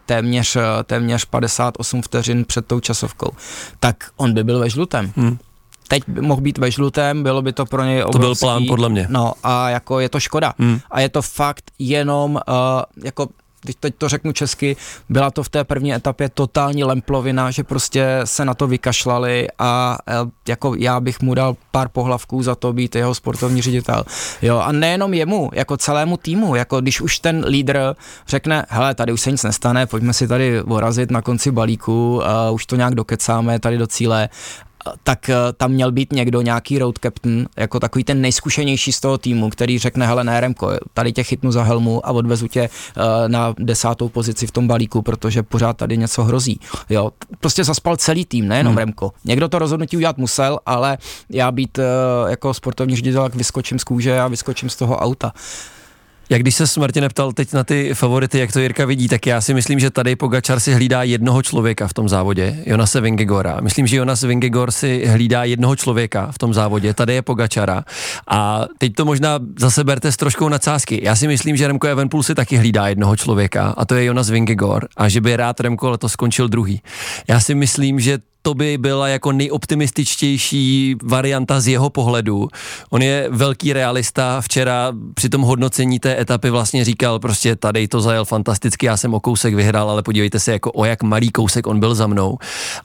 téměř 58 vteřin před tou časovkou, tak on by byl ve žlutém. Teď by mohl být ve žlutém, bylo by to pro něj obrovský. To byl plán podle mě. No a jako je to škoda. A je to fakt jenom jako když teď to řeknu česky, byla to v té první etapě totální lemplovina, že prostě se na to vykašlali a jako já bych mu dal pár pohlavků za to být jeho sportovní ředitel. Jo, a nejenom jemu, jako celému týmu, jako když už ten lídr řekne, hele, tady už se nic nestane, pojďme si tady vorazit na konci balíku, už to nějak dokecáme tady do cíle, tak tam měl být někdo, nějaký road captain, jako takový ten nejzkušenější z toho týmu, který řekne, hele ne Remko, tady tě chytnu za helmu a odvezu tě na 10. pozici v tom balíku, protože pořád tady něco hrozí. Jo, prostě zaspal celý tým, nejenom Remko. Někdo to rozhodnutí udělat musel, ale já být jako sportovní ředitel, jak vyskočím z kůže a vyskočím z toho auta. Jak když se Martin ptal teď na ty favority, jak to Jirka vidí, tak já si myslím, že tady Pogačar si hlídá jednoho člověka v tom závodě, Jonase Vingegaarda. Myslím, že Jonas Vingegaard si hlídá jednoho člověka v tom závodě, tady je Pogačara. A teď to možná zase berte s troškou nadsázky. Já si myslím, že Remco Evenepoel si taky hlídá jednoho člověka a to je Jonas Vingegaard a že by rád Remco letos skončil druhý. Já si myslím, že to by byla jako nejoptimističtější varianta z jeho pohledu. On je velký realista, včera při tom hodnocení té etapy vlastně říkal, prostě tady to zajel fantasticky, já jsem o kousek vyhrál, ale podívejte se, jako o jak malý kousek on byl za mnou.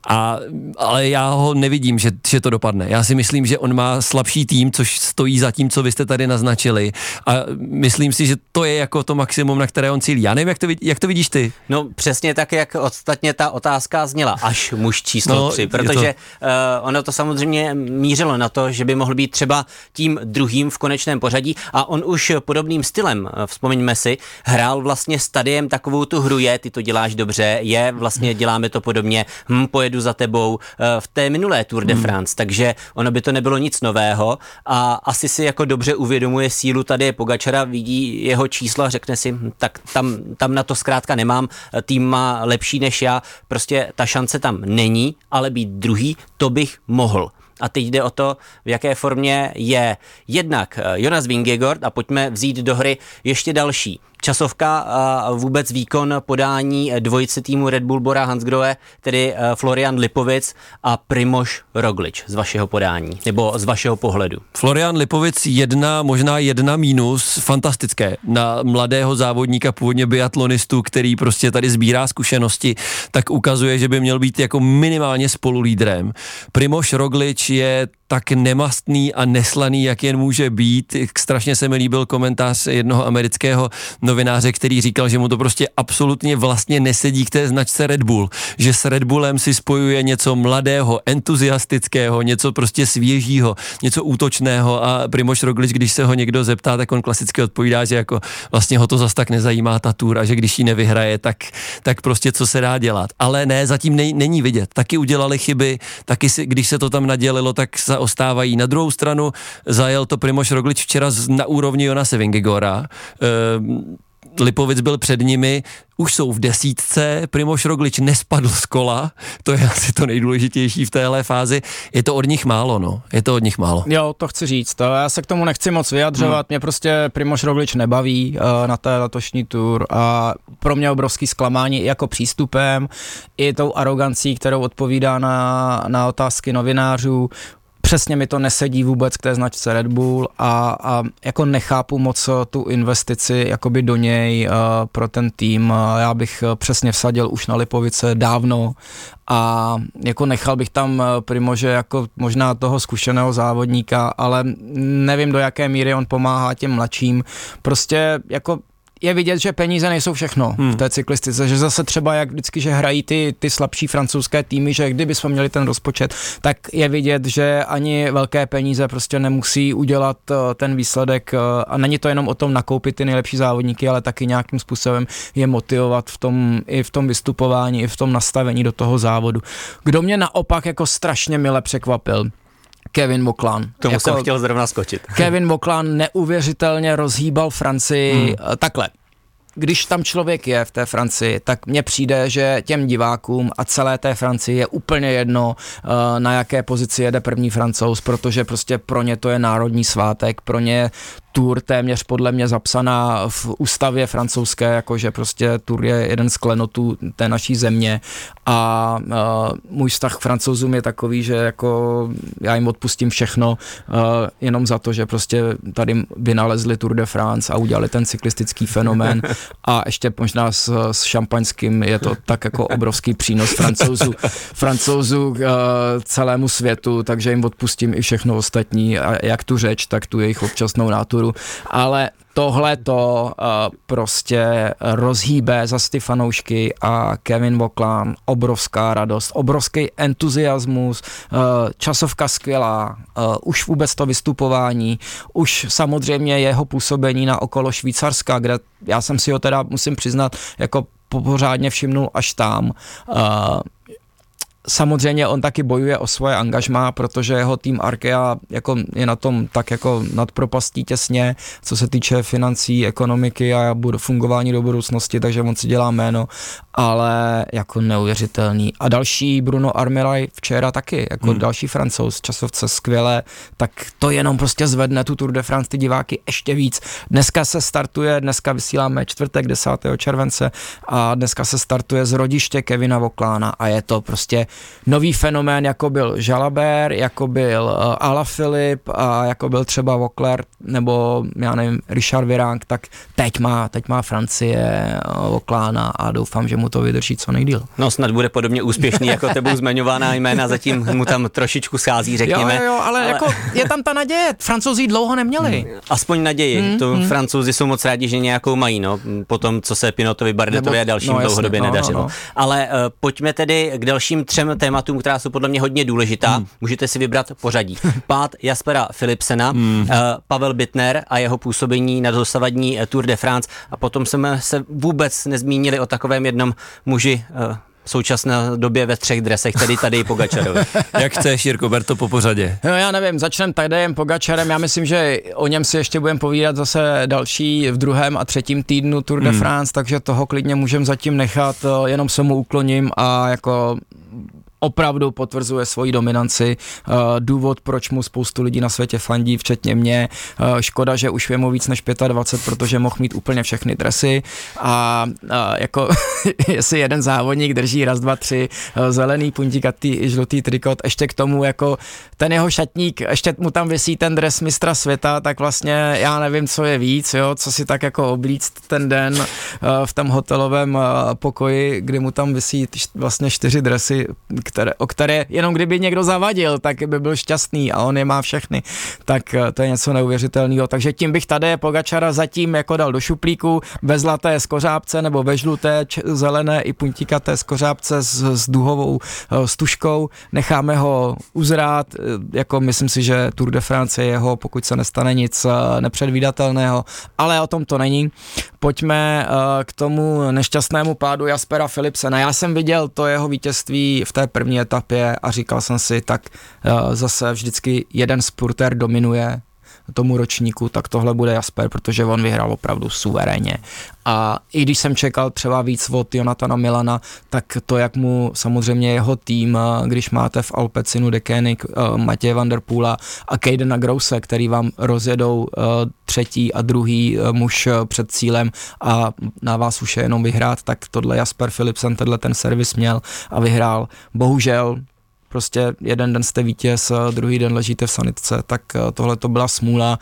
Ale já ho nevidím, že to dopadne. Já si myslím, že on má slabší tým, což stojí za tím, co vy jste tady naznačili. A myslím si, že to je jako to maximum, na které on cílí. Já nevím, jak to vidíš ty? No přesně tak, jak ostatně ta otázka zněla, až muž číslo 3, protože ono to samozřejmě mířilo na to, že by mohl být třeba tím druhým v konečném pořadí a on už podobným stylem, vzpomeňme si, hrál vlastně s Tadiem takovou tu hru, ty to děláš dobře, vlastně děláme to podobně, pojedu za tebou v té minulé Tour de France, takže ono by to nebylo nic nového a asi si jako dobře uvědomuje sílu Tadeje Pogačara, vidí jeho čísla a řekne si, tak tam na to zkrátka nemám, tým má lepší než já, prostě ta šance tam není, ale být druhý, to bych mohl. A teď jde o to, v jaké formě je jednak Jonas Vingegaard a pojďme vzít do hry ještě další. Časovka a vůbec výkon podání dvojice týmu Red Bull Bora Hansgrohe, tedy Florian Lipovic a Primož Roglič z vašeho podání, nebo z vašeho pohledu. Florian Lipovic možná jedna mínus, fantastické, na mladého závodníka, původně biatlonistu, který prostě tady sbírá zkušenosti, tak ukazuje, že by měl být jako minimálně spolulídrem. Primož Roglič je tak nemastný a neslaný, jak jen může být. Strašně se mi líbil komentář jednoho amerického novináře, který říkal, že mu to prostě absolutně vlastně nesedí k té značce Red Bull, že s Red Bullem si spojuje něco mladého, entuziastického, něco prostě svěžího, něco útočného a Primož Roglič, když se ho někdo zeptá, tak on klasicky odpovídá, že jako vlastně ho to zas tak nezajímá ta Tour a že když ji nevyhraje, tak prostě co se dá dělat. Ale ne, zatím není vidět. Taky udělali chyby, taky když se to tam nadělilo, tak ostávají. Na druhou stranu zajel to Primož Roglič včera na úrovni Jonase Vingegaarda. Lipovic byl před nimi, už jsou v 10, Primož Roglič nespadl z kola, to je asi to nejdůležitější v téhle fázi, je to od nich málo, no, je to od nich málo. Jo, to chci říct, já se k tomu nechci moc vyjadřovat, mě prostě Primož Roglič nebaví na té letošní tour a pro mě obrovský zklamání i jako přístupem, i tou arogancí, kterou odpovídá na otázky novinářů. Přesně mi to nesedí vůbec k té značce Red Bull a jako nechápu moc tu investici jakoby do něj pro ten tým. Já bych přesně vsadil už na Lipovice dávno a jako nechal bych tam Primože jako možná toho zkušeného závodníka, ale nevím, do jaké míry on pomáhá těm mladším. Prostě jako je vidět, že peníze nejsou všechno v té cyklistice, že zase třeba jak vždycky, že hrají ty slabší francouzské týmy, že kdybychom měli ten rozpočet, tak je vidět, že ani velké peníze prostě nemusí udělat ten výsledek a není to jenom o tom nakoupit ty nejlepší závodníky, ale taky nějakým způsobem je motivovat i v tom vystupování, i v tom nastavení do toho závodu. Kdo mě naopak jako strašně mile překvapil, Kevin Vauquelin. Tomu jako, jsem chtěl zrovna skočit. Kevin Vauquelin neuvěřitelně rozhýbal Francii. Takhle, když tam člověk je v té Francii, tak mně přijde, že těm divákům a celé té Francii je úplně jedno, na jaké pozici jede první Francouz, protože prostě pro ně to je národní svátek, pro ně Tour téměř podle mě zapsaná v ústavě francouzské, jakože prostě Tour je jeden z klenotů té naší země a můj vztah k Francouzům je takový, že jako já jim odpustím všechno jenom za to, že prostě tady vynalezli Tour de France a udělali ten cyklistický fenomén a ještě možná s šampaňským je to tak jako obrovský přínos Francouzů celému světu, takže jim odpustím i všechno ostatní, jak tu řeč, tak tu jejich občasnou náturu. Ale tohle to prostě rozhýbe zase ty fanoušky a Kevin Vauquelin, obrovská radost, obrovský entuziasmus, časovka skvělá, už vůbec to vystupování, už samozřejmě jeho působení na okolo Švýcarska, kde já jsem si ho teda, musím přiznat, jako pořádně všimnul až tam. Samozřejmě on taky bojuje o svoje angažmá, protože jeho tým Arkea jako je na tom tak jako nad propastí těsně, co se týče financí, ekonomiky a fungování do budoucnosti, takže on si dělá jméno, ale jako neuvěřitelný. A další Bruno Armilaj včera taky, jako další Francouz, časovce skvěle, tak to jenom prostě zvedne tu Tour de France ty diváky ještě víc. Dneska vysíláme čtvrtek 10. července a dneska se startuje z rodiště Kevina Vauquelina a je to prostě nový fenomén, jako byl Jalabert, jako byl Alaphilippe a jako byl třeba Vockler nebo já nevím, Richard Virenque, tak teď má Francie Vauquelina a doufám, že mu to vydrží co nejdýl. No snad bude podobně úspěšný jako tebou zmiňovaná jména, zatím mu tam trošičku schází, řekněme. Jo, ale jako je tam ta naděje, Francouzi dlouho neměli. Aspoň naději, Francouzi jsou moc rádi, že nějakou mají, no, po tom, co se Pinotovi, Bardetovi a dalším dlouhodobě nedařilo. Ale pojďme tedy k dalším 3 tématům, která jsou podle mě hodně důležitá. Můžete si vybrat pořadí. Pád Jaspera Philipsena, Pavel Bittner a jeho působení na dosavadní Tour de France a potom jsme se vůbec nezmínili o takovém jednom muži v současné době ve 3 dresech, tedy Tadeji Pogačarovi. Jak chceš, Jirko, ber to po pořadě. No já nevím, začneme Tadejem Pogačarem, já myslím, že o něm si ještě budeme povídat zase další v 2. a 3. týdnu Tour de France, takže toho klidně můžeme zatím nechat, jenom se mu ukloním a jako opravdu potvrzuje svoji dominanci, důvod, proč mu spoustu lidí na světě fandí, včetně mě. Škoda, že už je mu víc než 25, protože mohl mít úplně všechny dresy a jako jestli jeden závodník drží 1, 2, 3 zelený puntíkatý i žlutý trikot, ještě k tomu jako ten jeho šatník, ještě mu tam visí ten dres mistra světa, tak vlastně já nevím, co je víc, jo, co si tak jako oblíct ten den v tom hotelovém pokoji, kdy mu tam visí vlastně 4 dresy, o které jenom kdyby někdo zavadil, tak by byl šťastný a on je má všechny, tak to je něco neuvěřitelného. Takže tím bych Tadeje Pogačara zatím jako dal do šuplíku ve zlaté skořápce nebo ve žluté, zelené i puntíkaté skořápce s duhovou stužkou. Necháme ho uzrát, jako myslím si, že Tour de France je jeho, pokud se nestane nic nepředvídatelného, ale o tom to není. Pojďme k tomu nešťastnému pádu Jaspera Philipsena. Já jsem viděl to jeho vítězství v té první etapě a říkal jsem si, tak zase vždycky jeden spurter dominuje, tomu ročníku, tak tohle bude Jasper, protože on vyhrál opravdu suverénně. A i když jsem čekal třeba víc od Jonathana Milana, tak to, jak mu samozřejmě jeho tým, když máte v Alpecinu De Koning, Matěje Van der Poola a Cadena Grouse, který vám rozjedou třetí a druhý muž před cílem a na vás už je jenom vyhrát, tak tohle Jasper Philipsen ten servis měl a vyhrál. Bohužel prostě jeden den jste vítěz, druhý den ležíte v sanitce, tak tohle to byla smůla.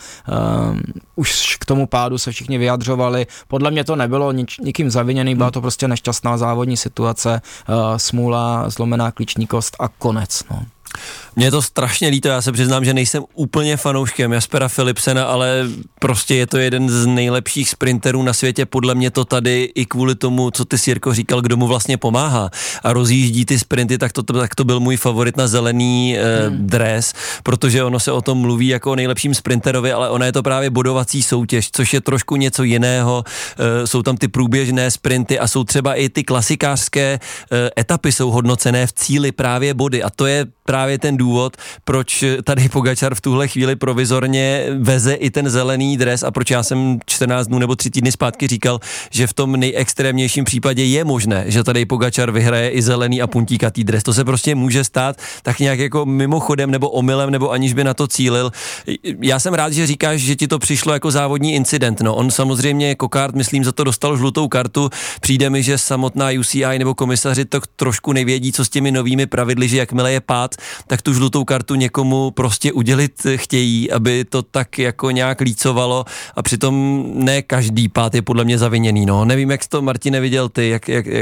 Už k tomu pádu se všichni vyjadřovali. Podle mě to nebylo nikým zaviněný, byla to prostě nešťastná závodní situace, smůla, zlomená klíční kost a konec. No. Mně je to strašně líto, já se přiznám, že nejsem úplně fanouškem Jaspera Philipsena, ale prostě je to jeden z nejlepších sprinterů na světě, podle mě to tady i kvůli tomu, co ty Jirko říkal, kdo mu vlastně pomáhá a rozjíždí ty sprinty, tak to byl můj favorit na zelený dres, protože ono se o tom mluví jako o nejlepším sprinterovi, ale ona je to právě bodovací soutěž, což je trošku něco jiného, jsou tam ty průběžné sprinty a jsou třeba i ty klasikářské etapy jsou hodnocené v cíli právě body a to je právě ten důvod, proč tady Pogačar v tuhle chvíli provizorně veze i ten zelený dres a proč já jsem 14 dnů nebo 3 týdny zpátky říkal, že v tom nejextrémnějším případě je možné, že tady Pogačar vyhraje i zelený a puntíkatý dres. To se prostě může stát tak nějak jako mimochodem nebo omylem nebo aniž by na to cílil. Já jsem rád, že říkáš, že ti to přišlo jako závodní incident. No, on samozřejmě Coquard, myslím, za to dostal žlutou kartu. Přijde mi, že samotná UCI nebo komisaři to trošku nevědí, co s těmi novými pravidly, že jakmile je pád, tak tu žlutou kartu někomu prostě udělit chtějí, aby to tak jako nějak lícovalo a přitom ne každý pád je podle mě zaviněný. No. Nevím, jak jsi to, Martine, viděl ty,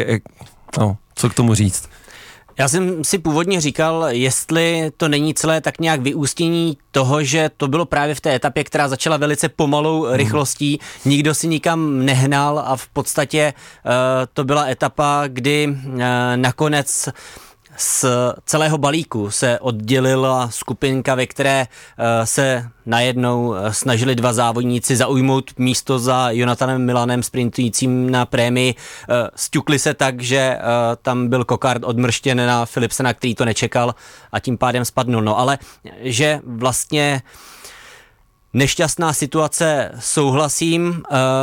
co k tomu říct. Já jsem si původně říkal, jestli to není celé tak nějak vyústění toho, že to bylo právě v té etapě, která začala velice pomalou rychlostí, nikdo si nikam nehnal a v podstatě to byla etapa, kdy nakonec z celého balíku se oddělila skupinka, ve které se najednou snažili dva závodníci zaujmout místo za Jonathanem Milanem sprintujícím na prémii. Sťukli se tak, že tam byl Coquard odmrštěn na Philipsena, který to nečekal a tím pádem spadnul. No ale že vlastně nešťastná situace, souhlasím,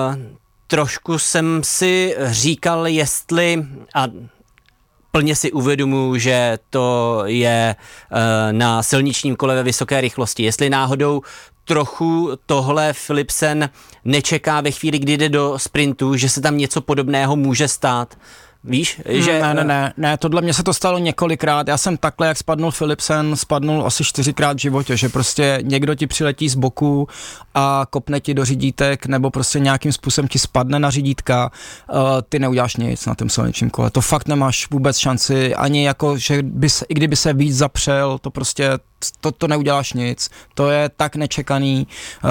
trošku jsem si říkal, jestli a plně si uvědomuji, že to je na silničním kole ve vysoké rychlosti. Jestli náhodou trochu tohle Philipsen nečeká ve chvíli, kdy jde do sprintu, že se tam něco podobného může stát. Víš, že... Ne, tohle mně se to stalo několikrát, já jsem takhle, jak spadnul Philipsen, spadnul asi 4krát v životě, že prostě někdo ti přiletí z boku a kopne ti do řídítek, nebo prostě nějakým způsobem ti spadne na řídítka, ty neuděláš nic na tom silničním kole, to fakt nemáš vůbec šanci, ani jako, že i kdyby se víc zapřel, to prostě to neuděláš nic, to je tak nečekaný,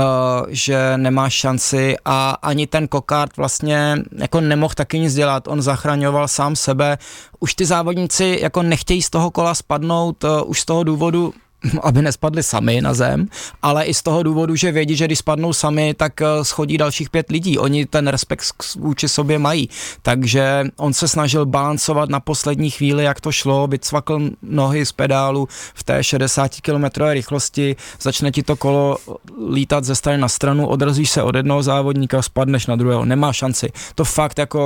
že nemáš šanci a ani ten Coquard vlastně jako nemohl taky nic dělat, on zachraňoval sám sebe, už ty závodníci jako nechtějí z toho kola spadnout, už z toho důvodu, aby nespadli sami na zem, ale i z toho důvodu, že vědí, že když spadnou sami, tak schodí dalších 5 lidí. Oni ten respekt vůči sobě mají. Takže on se snažil balancovat na poslední chvíli, jak to šlo, vycvakl nohy z pedálu v té 60 km rychlosti, začne ti to kolo lítat ze strany na stranu, odrazíš se od jednoho závodníka, spadneš na druhého. Nemá šanci. To fakt jako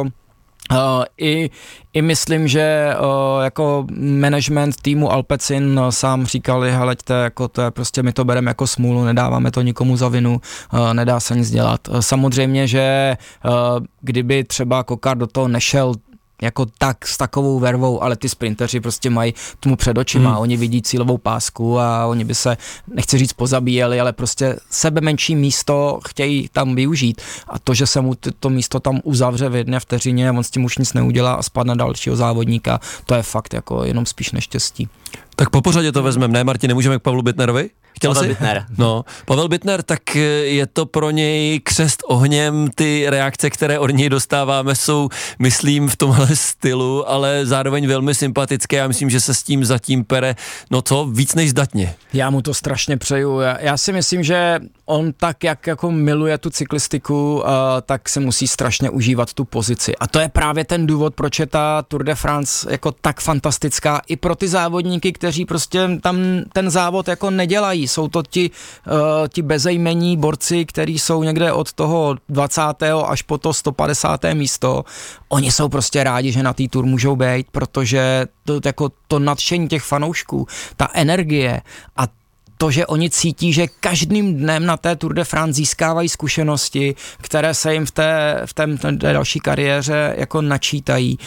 I myslím, že jako management týmu Alpecin sám říkali, heleďte, jako to je prostě, my to bereme jako smůlu, nedáváme to nikomu za vinu, nedá se nic dělat. Samozřejmě, že kdyby třeba Coquard do toho nešel jako tak s takovou vervou, ale ty sprinteři prostě mají tomu před očima, oni vidí cílovou pásku a oni by se, nechci říct pozabíjeli, ale prostě sebe menší místo chtějí tam využít a to, že se mu to místo tam uzavře v jedné vteřině, on s tím už nic neudělá a spadne dalšího závodníka, to je fakt jako jenom spíš neštěstí. Tak po pořadě to vezmeme, ne Martin, nemůžeme k Pavlu Bittnerovi? Bittner. No, Pavel Bittner, tak je to pro něj křest ohněm, ty reakce, které od něj dostáváme, jsou, myslím, v tomhle stylu, ale zároveň velmi sympatické, já myslím, že se s tím zatím pere, no co, víc než zdatně. Já mu to strašně přeju, já si myslím, že on tak, jak jako miluje tu cyklistiku, tak si musí strašně užívat tu pozici a to je právě ten důvod, proč je ta Tour de France jako tak fantastická i pro ty závodníky, kteří prostě tam ten závod jako nedělají Jsou to ti bezejmenní borci, kteří jsou někde od toho 20. až po to 150. místo. Oni jsou prostě rádi, že na té tour můžou být, protože to nadšení těch fanoušků, ta energie a to, že oni cítí, že každým dnem na té Tour de France získávají zkušenosti, které se jim v té další kariéře jako načítají.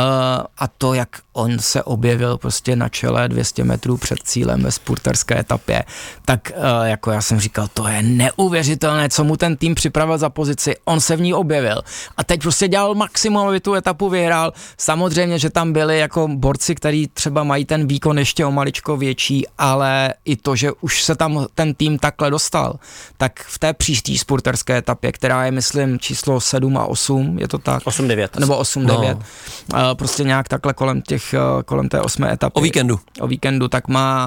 A to, jak on se objevil prostě na čele 200 metrů před cílem ve spurterské etapě, tak jako já jsem říkal, to je neuvěřitelné, co mu ten tým připravil za pozici, on se v ní objevil a teď prostě dělal maximum, aby tu etapu vyhrál. Samozřejmě, že tam byli jako borci, kteří třeba mají ten výkon ještě o maličko větší, ale i to, že už se tam ten tým takhle dostal, tak v té příští spurterské etapě, která je, myslím, číslo 7 a 8, je to tak? 8-9. Nebo 8-9. No. Prostě nějak takhle kolem té 8. etapy. O víkendu, tak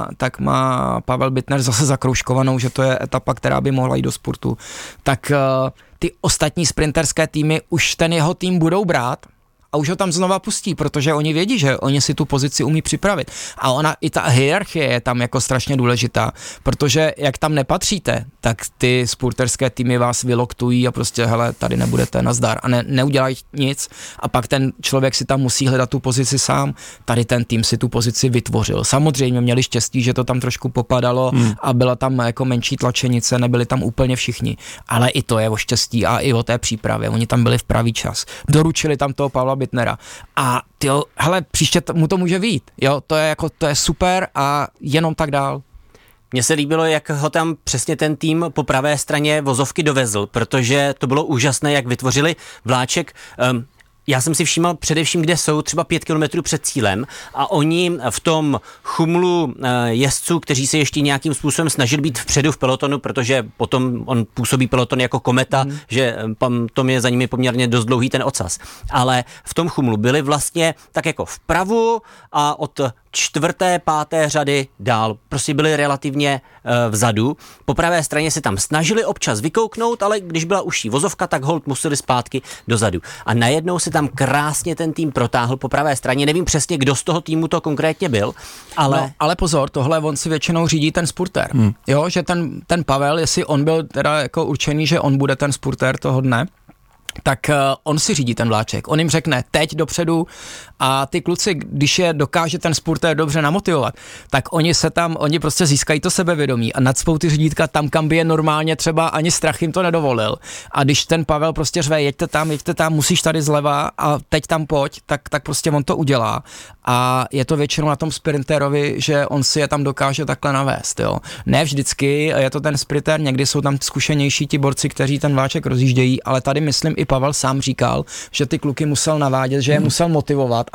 má Pavel Bittner zase zakroužkovanou, že to je etapa, která by mohla jít do spurtu. Tak ty ostatní sprinterské týmy už ten jeho tým budou brát a už ho tam znova pustí, protože oni vědí, že oni si tu pozici umí připravit. A i ta hierarchie je tam jako strašně důležitá, protože jak tam nepatříte, tak ty spurterské týmy vás vyloktují a prostě hele, tady nebudete, nazdar a neudělají nic a pak ten člověk si tam musí hledat tu pozici sám. Tady ten tým si tu pozici vytvořil. Samozřejmě měli štěstí, že to tam trošku popadalo a byla tam jako menší tlačenice, nebyli tam úplně všichni, ale i to je o štěstí a i o té přípravě. Oni tam byli v pravý čas. Doručili tam toho Pavla Bittnera. A tyjo, hele, příště mu to může vyjít, jo, to je super a jenom tak dál. Mně se líbilo, jak ho tam přesně ten tým po pravé straně vozovky dovezl, protože to bylo úžasné, jak vytvořili vláček. Já jsem si všímal především, kde jsou třeba 5 kilometrů před cílem a oni v tom chumlu jezdců, kteří se ještě nějakým způsobem snažili být vpředu v pelotonu, protože potom on působí peloton jako kometa, že tom je za nimi poměrně dost dlouhý ten ocas. Ale v tom chumlu byli vlastně tak jako vpravu a od 4., 5. řady dál. Prostě byli relativně vzadu. Po pravé straně se tam snažili občas vykouknout, ale když byla užší vozovka, tak holt museli zpátky dozadu. A najednou se tam krásně ten tým protáhl po pravé straně. Nevím přesně, kdo z toho týmu to konkrétně byl, ale... No, ale pozor, tohle on si většinou řídí ten spurter. Jo, že ten Pavel, jestli on byl teda jako určený, že on bude ten spurter toho dne, tak on si řídí ten vláček. On jim řekne teď dopředu a ty kluci, když je dokáže ten spurter dobře namotivovat, tak oni prostě získají to sebevědomí a nacpou ty řídítka tam, kam by je normálně třeba ani strach jim to nedovolil. A když ten Pavel prostě řve, jeďte tam, musíš tady zleva a teď tam pojď, tak prostě on to udělá. A je to většinou na tom sprinterovi, že on si je tam dokáže takhle navést, jo. Ne vždycky je to ten sprinter, někdy jsou tam zkušenější ti borci, kteří ten vláček rozjíždějí, ale tady myslím i Pavel sám říkal, že ty kluky musel navádět, že je musel motivovat,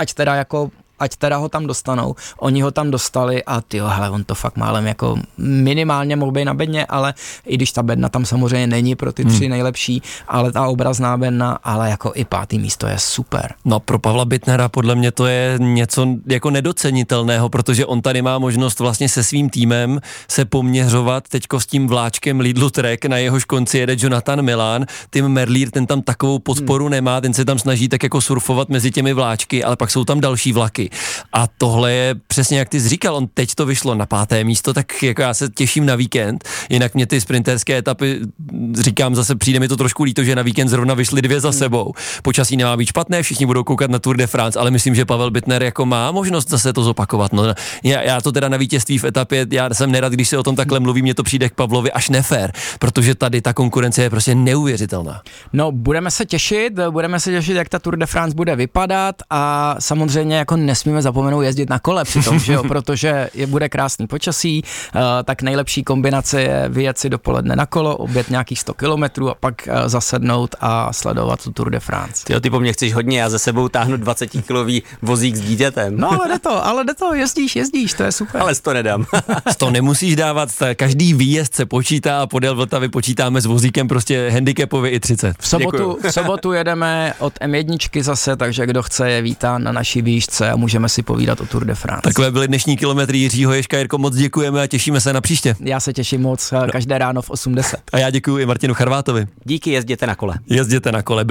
ať teda ho tam dostanou. Oni ho tam dostali a tyjo, hele, on to fakt málem jako minimálně mohl být na bedně, ale i když ta bedna tam samozřejmě není pro ty 3 nejlepší, ale ta obrazná bedna, ale jako i 5. místo je super. No pro Pavla Bittnera podle mě to je něco jako nedocenitelného, protože on tady má možnost vlastně se svým týmem se poměřovat teďko s tím vláčkem Lidl Trek, na jehož konci jede Jonathan Milan, Tim Merlier, ten tam takovou podporu nemá, ten se tam snaží tak jako surfovat mezi těmi vláčky, ale pak jsou tam další vlaky. A tohle je přesně jak ty jsi říkal, on teď to vyšlo na 5. místo, tak jako já se těším na víkend, jinak mě ty sprinterské etapy, říkám zase, přijde mi to trošku líto, že na víkend zrovna vyšly 2 za sebou. Počasí nemá být špatné, všichni budou koukat na Tour de France, ale myslím, že Pavel Bittner jako má možnost zase to zopakovat. No, já to teda na vítězství v etapě, já jsem nerad, když se o tom takhle mluví, mně to přijde k Pavlovi až nefér, protože tady ta konkurence je prostě neuvěřitelná. No, budeme se těšit, jak ta Tour de France bude vypadat a samozřejmě jako nesmíme zapomenout jezdit na kole přitom, že jo, protože bude krásný počasí, tak nejlepší kombinace je vyjet si dopoledne na kolo, obět nějakých 100 kilometrů a pak zasednout a sledovat tu Tour de France. Ty po mně chceš hodně, já za sebou táhnu 20-kilový vozík s dítětem. No ale jde to, jezdíš, to je super. Ale 100 nedám. 100 nemusíš dávat, každý výjezd se počítá a podél Vltavy počítáme s vozíkem prostě handicapově i 30. V sobotu jedeme od M1 zase, takže kdo chce je vítán na naší výšce a můžeme si povídat o Tour de France. Takové byly dnešní kilometry Jiřího Ježka. Jirko, moc děkujeme a těšíme se na příště. Já se těším moc, každé ráno v 8:10. A já děkuji i Martinu Charvátovi. Díky, jezděte na kole. Jezděte na kole.